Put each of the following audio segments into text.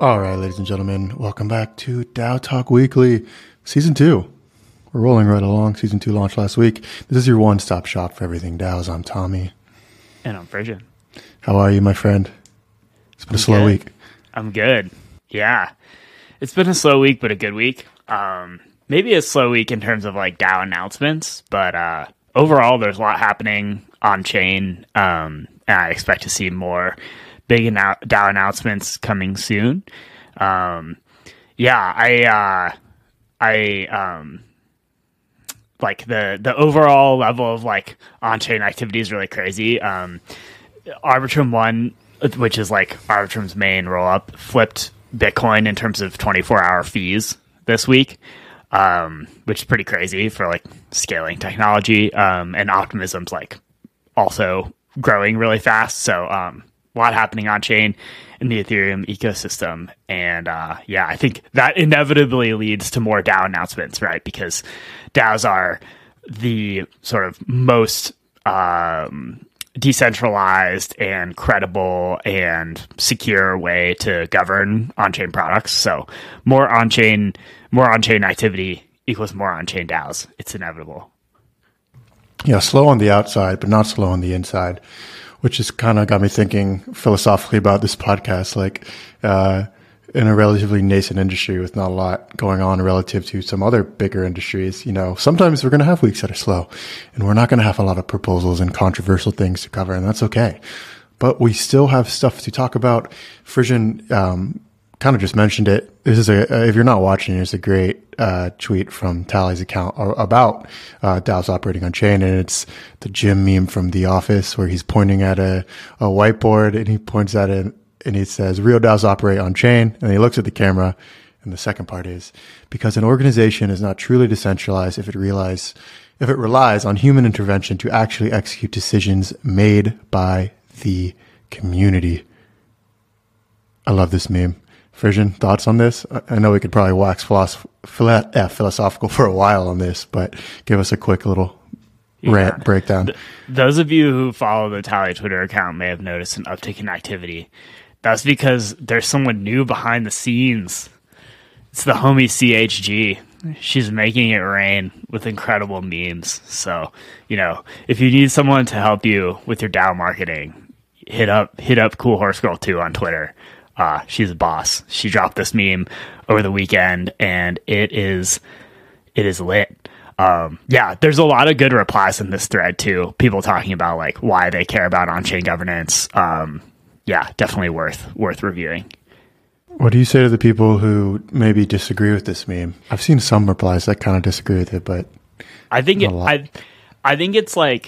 All right, ladies and gentlemen, welcome back to DAO Talk Weekly, Season 2. We're rolling right along. Season 2 launched last week. This is your one-stop shop for everything DAOs. I'm Tommy. And I'm Frisian. How are you, my friend? It's been a slow week. I'm good. Yeah. It's been a slow week, but a good week. Maybe a slow week in terms of like DAO announcements, but overall there's a lot happening on chain. And I expect to see more big DAO announcements coming soon. I like the overall level of like on-chain activity is really crazy. Arbitrum 1, which is like Arbitrum's main roll-up, flipped Bitcoin in terms of 24-hour fees this week, which is pretty crazy for like scaling technology. And Optimism's like also growing really fast. So a lot happening on chain in the Ethereum ecosystem. And I think that inevitably leads to more DAO announcements, right? Because DAOs are the sort of most decentralized and credible and secure way to govern on-chain products. So more on-chain activity equals more on-chain DAOs. It's inevitable. Yeah, slow on the outside, but not slow on the inside, which has kind of got me thinking philosophically about this podcast. Like, in a relatively nascent industry with not a lot going on relative to some other bigger industries, sometimes we're going to have weeks that are slow and we're not going to have a lot of proposals and controversial things to cover, and that's okay. But we still have stuff to talk about. Frisian, kind of just mentioned it. This is if you're not watching, there's a great tweet from Tally's account about DAOs operating on chain, and it's the Jim meme from The Office where he's pointing at a whiteboard and he points at it and he says, "Real DAOs operate on chain," and he looks at the camera. And the second part is, because an organization is not truly decentralized if it relies on human intervention to actually execute decisions made by the community. I love this meme. Frisian, thoughts on this? I know we could probably wax philosophical for a while on this, but give us a quick little rant breakdown. Those of you who follow the Tally Twitter account may have noticed an uptick in activity. That's because there's someone new behind the scenes. It's the homie CHG. She's making it rain with incredible memes. So, if you need someone to help you with your DAO marketing, hit up Cool Horse Girl 2 on Twitter. She's a boss. She dropped this meme over the weekend, and it is lit. There's a lot of good replies in this thread too. People talking about like why they care about on-chain governance. Definitely worth reviewing. What do you say to the people who maybe disagree with this meme? I've seen some replies that kind of disagree with it, but I think it's like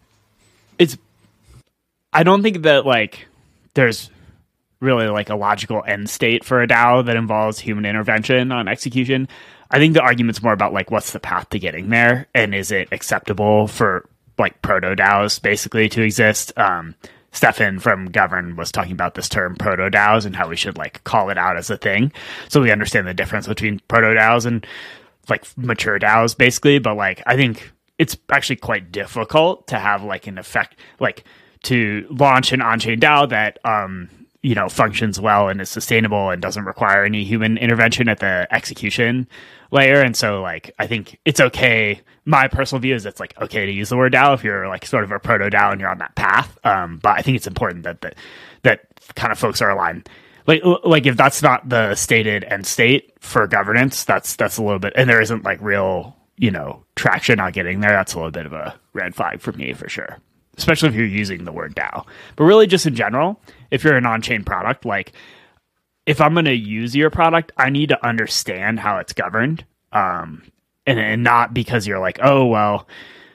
I don't think that like there's really like a logical end state for a DAO that involves human intervention on execution. I think the argument's more about like what's the path to getting there, and is it acceptable for like proto DAOs basically to exist. Stefan from Govern was talking about this term proto DAOs and how we should like call it out as a thing, so we understand the difference between proto DAOs and like mature DAOs basically. But like I think it's actually quite difficult to have like an effect, like to launch an on-chain DAO that functions well and is sustainable and doesn't require any human intervention at the execution layer. And so like I think it's okay. My personal view is it's like okay to use the word DAO if you're like sort of a proto DAO and you're on that path. But I think it's important that kind of folks are aligned. Like if that's not the stated end state for governance, that's a little bit, and there isn't like real traction on getting there. That's a little bit of a red flag for me for sure, especially if you're using the word DAO. But really just in general, if you're an on-chain product, like if I'm going to use your product, I need to understand how it's governed. And not because you're like, oh, well,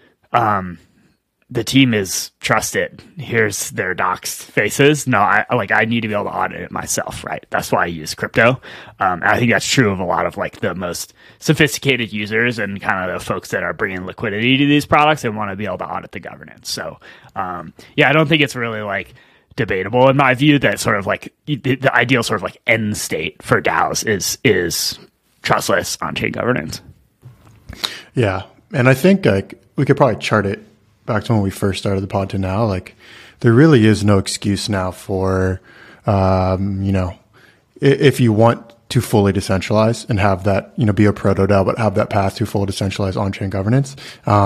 the team is trusted. Here's their docs faces. No, I need to be able to audit it myself, right? That's why I use crypto. And I think that's true of a lot of like the most sophisticated users and kind of the folks that are bringing liquidity to these products and want to be able to audit the governance. So, I don't think it's really like debatable in my view that sort of like the ideal sort of like end state for DAOs is trustless on-chain governance. Yeah. And I think like we could probably chart it back to when we first started the pod to now. Like there really is no excuse now for, if you want to fully decentralize and have that, be a proto DAO, but have that path to full decentralized on-chain governance,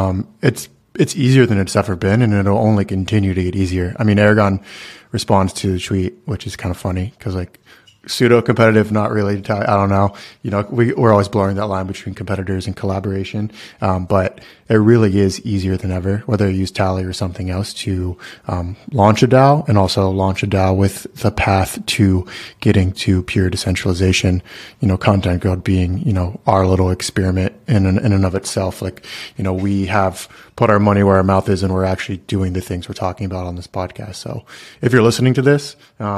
it's easier than it's ever been, and it'll only continue to get easier. I mean, Aragon responds to the tweet, which is kind of funny because like pseudo competitive, not really. I don't know. We're always blurring that line between competitors and collaboration. But it really is easier than ever, whether you use Tally or something else, to launch a DAO, and also launch a DAO with the path to getting to pure decentralization. Content Growth being, our little experiment in and of itself. Like, we have put our money where our mouth is, and we're actually doing the things we're talking about on this podcast. So if you're listening to this,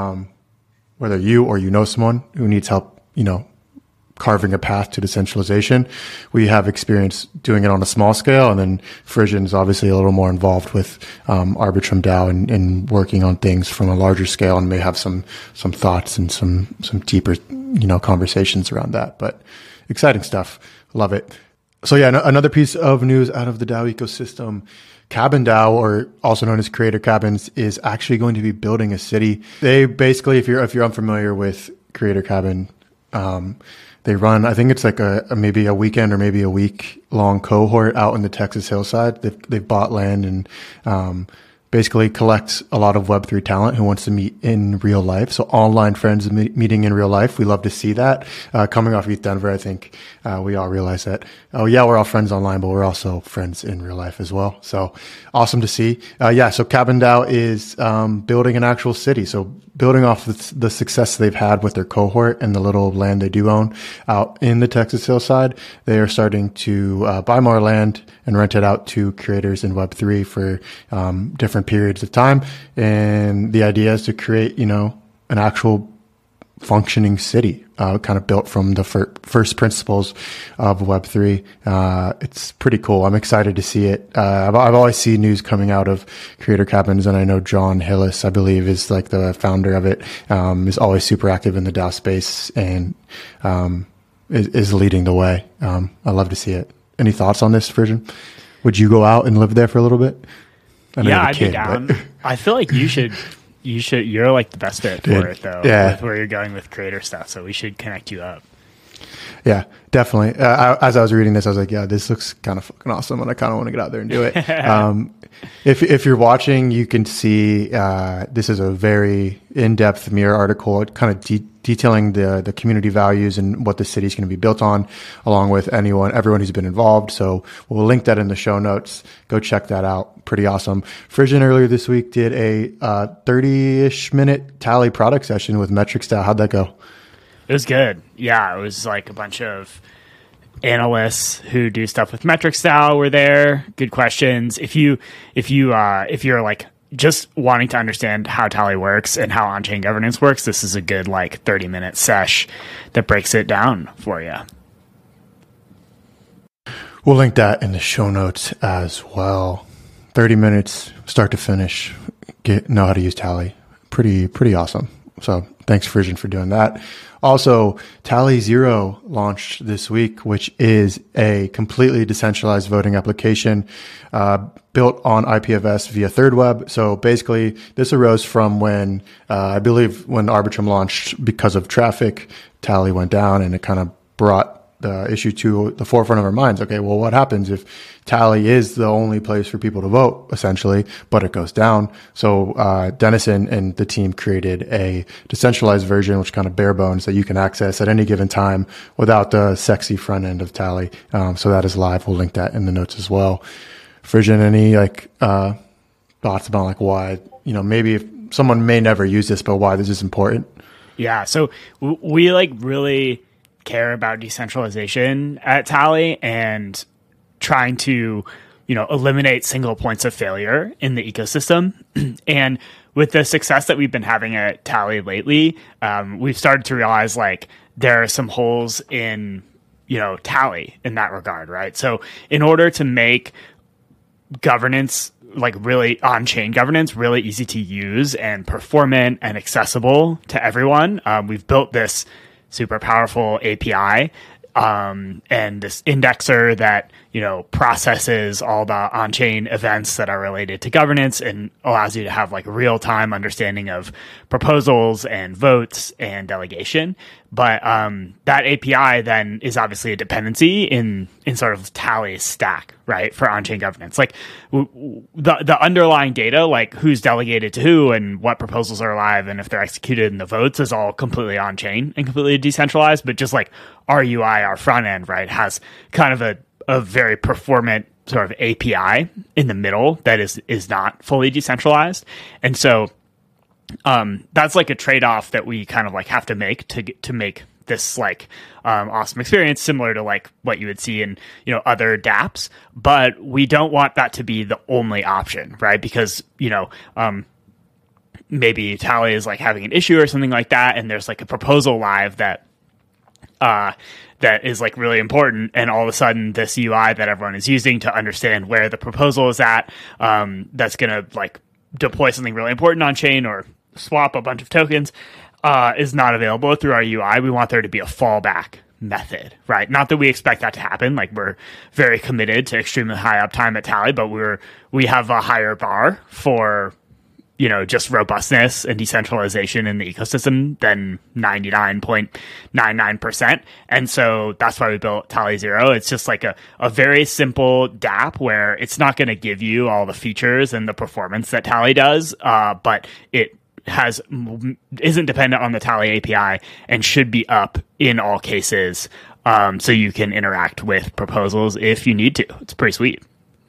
whether you or someone who needs help, carving a path to decentralization, we have experience doing it on a small scale. And then Frisian is obviously a little more involved with Arbitrum DAO and working on things from a larger scale, and may have some thoughts and some deeper, conversations around that. But exciting stuff. Love it. So yeah, another piece of news out of the DAO ecosystem. Cabin DAO, or also known as Creator Cabins, is actually going to be building a city. They basically, if you're unfamiliar with Creator Cabin, they run, I think it's like maybe a weekend or maybe a week long cohort out in the Texas hillside. They've bought land and basically collect a lot of Web3 talent who wants to meet in real life. So online friends meeting in real life. We love to see that. Coming off ETH Denver, I think we all realize that, oh yeah, we're all friends online, but we're also friends in real life as well. So awesome to see. So Cabin DAO is building an actual city. So building off the success they've had with their cohort and the little land they do own out in the Texas hillside, they are starting to buy more land and rent it out to creators in Web3 for different periods of time. And the idea is to create, an actual functioning city, kind of built from the first principles of Web3. It's pretty cool. I'm excited to see it. I've always seen news coming out of Creator Cabins, and I know John Hillis, I believe, is like the founder of it, is always super active in the DAO space, and is leading the way. I love to see it. Any thoughts on this, Frisian? Would you go out and live there for a little bit? I'd be down. But I feel like you should. You're like the best fit for it, though. Yeah. With where you're going with creator stuff, so we should connect you up. Yeah, definitely. As I was reading this, I was like, yeah, this looks kind of fucking awesome, and I kind of want to get out there and do it. If you're watching, you can see this is a very in-depth Mirror article, kind of detailing the community values and what the city is going to be built on, along with everyone who's been involved. So we'll link that in the show notes. Go check that out. Pretty awesome. Frisian earlier this week did a 30-ish minute Tally product session with Metrics DAO. How'd that go? It was good. Yeah, it was like a bunch of analysts who do stuff with Metrics DAO were there. Good questions. If you're like just wanting to understand how Tally works and how on-chain governance works, this is a good 30-minute sesh that breaks it down for you. We'll link that in the show notes as well. 30 minutes, start to finish. Know how to use Tally. Pretty awesome. So thanks, Frisian, for doing that. Also, Tally Zero launched this week, which is a completely decentralized voting application built on IPFS via ThirdWeb. So basically, this arose from when I believe when Arbitrum launched, because of traffic, Tally went down, and it kind of brought the issue to the forefront of our minds. Okay, well, what happens if Tally is the only place for people to vote, essentially, but it goes down? So Dennison and the team created a decentralized version, which kind of bare bones, that you can access at any given time without the sexy front end of Tally. So that is live. We'll link that in the notes as well. Frisian, any thoughts about why, maybe if someone may never use this, but why this is important? Yeah, so we really care about decentralization at Tally and trying to, eliminate single points of failure in the ecosystem. And with the success that we've been having at Tally lately, we've started to realize there are some holes in, Tally in that regard, right? So in order to make governance, really on-chain governance, really easy to use and performant and accessible to everyone, we've built this super powerful API and this indexer that, processes all the on-chain events that are related to governance and allows you to have like a real-time understanding of proposals and votes and delegation. But that API then is obviously a dependency in sort of Tally's stack, right, for on-chain governance. Like the underlying data, like who's delegated to who and what proposals are live and if they're executed in the votes is all completely on-chain and completely decentralized. But just like our UI, our front end, right, has kind of a very performant sort of API in the middle that is not fully decentralized. And so that's like a trade-off that we kind of like have to make to make this like awesome experience similar to like what you would see in other dApps. But we don't want that to be the only option, right? Because maybe Tally is like having an issue or something like that, and there's like a proposal live that is like really important, and all of a sudden this UI that everyone is using to understand where the proposal is at, that's gonna like deploy something really important on chain or swap a bunch of tokens, is not available through our UI. We want there to be a fallback method, right? Not that we expect that to happen. Like we're very committed to extremely high uptime at Tally, but we have a higher bar for just robustness and decentralization in the ecosystem than 99.99%. And so that's why we built Tally Zero. It's just like a very simple dApp where it's not going to give you all the features and the performance that Tally does, but it isn't dependent on the Tally API and should be up in all cases, so you can interact with proposals if you need to. It's pretty sweet.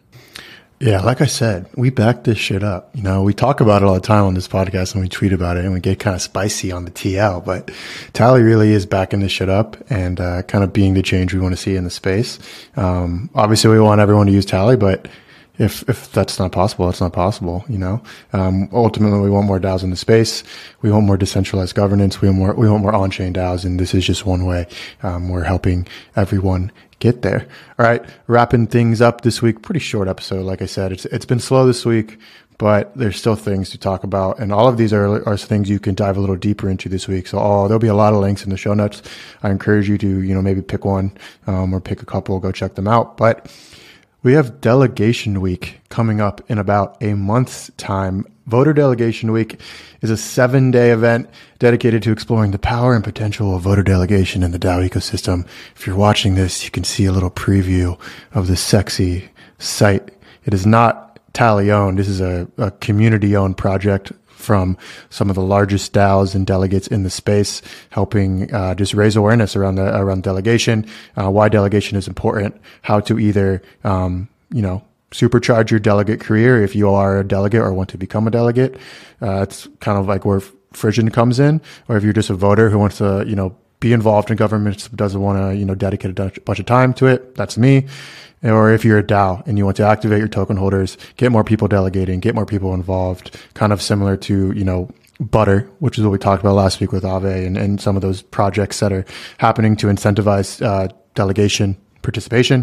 Yeah, like I said, we back this shit up. We talk about it all the time on this podcast and we tweet about it and we get kind of spicy on the TL, but Tally really is backing this shit up and kind of being the change we want to see in the space. Obviously, we want everyone to use Tally, but if that's not possible, it's not possible, Ultimately, we want more DAOs in the space. We want more decentralized governance. We want more on-chain DAOs, and this is just one way. We're helping everyone get there. All right, wrapping things up this week. Pretty short episode, like I said. It's been slow this week, but there's still things to talk about, and all of these are things you can dive a little deeper into this week. So there'll be a lot of links in the show notes. I encourage you to maybe pick one or pick a couple, go check them out. But we have Delegation Week coming up in about a month's time. Voter Delegation Week is a 7-day event dedicated to exploring the power and potential of voter delegation in the DAO ecosystem. If you're watching this, you can see a little preview of the sexy site. It is not Tally owned. This is a community owned project from some of the largest DAOs and delegates in the space, helping just raise awareness around delegation, why delegation is important, how to either supercharge your delegate career if you are a delegate or want to become a delegate. It's kind of like where Frisian comes in, or if you're just a voter who wants to be involved in government, doesn't want to dedicate a bunch of time to it. That's me. Or if you're a DAO and you want to activate your token holders, get more people delegating, get more people involved, kind of similar to, Butter, which is what we talked about last week with Aave and some of those projects that are happening to incentivize delegation participation.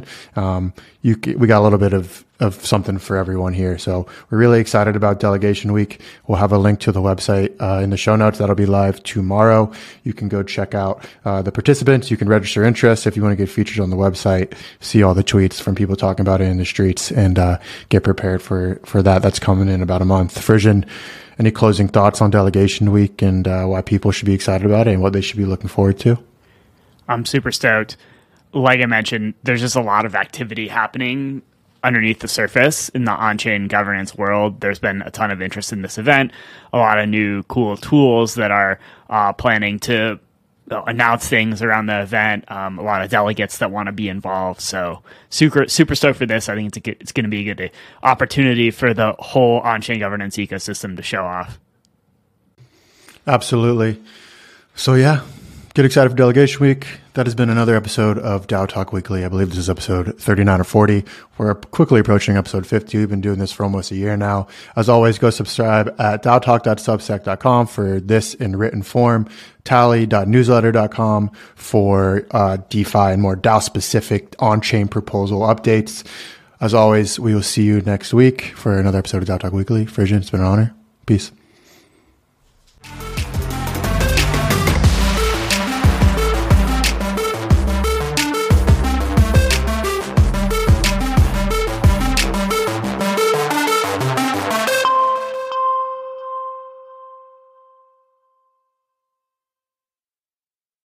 We got a little bit of something for everyone here. So we're really excited about Delegation Week. We'll have a link to the website in the show notes. That'll be live tomorrow. You can go check out the participants. You can register interest if you want to get featured on the website, see all the tweets from people talking about it in the streets, and get prepared for that. That's coming in about a month. Frisian, any closing thoughts on Delegation Week and why people should be excited about it and what they should be looking forward to? I'm super stoked. Like I mentioned, there's just a lot of activity happening underneath the surface in the on-chain governance world. There's been a ton of interest in this event, a lot of new cool tools that are planning to announce things around the event, a lot of delegates that want to be involved. So super stoked for this. I think it's going to be a good opportunity for the whole on-chain governance ecosystem to show off. Absolutely. So yeah, get excited for Delegation Week. That has been another episode of DAO Talk Weekly. I believe this is episode 39 or 40. We're quickly approaching episode 50. We've been doing this for almost a year now. As always, go subscribe at daotalk.substack.com for this in written form, tally.newsletter.com for DeFi and more DAO-specific on-chain proposal updates. As always, we will see you next week for another episode of DAO Talk Weekly. Frisian, it's been an honor. Peace.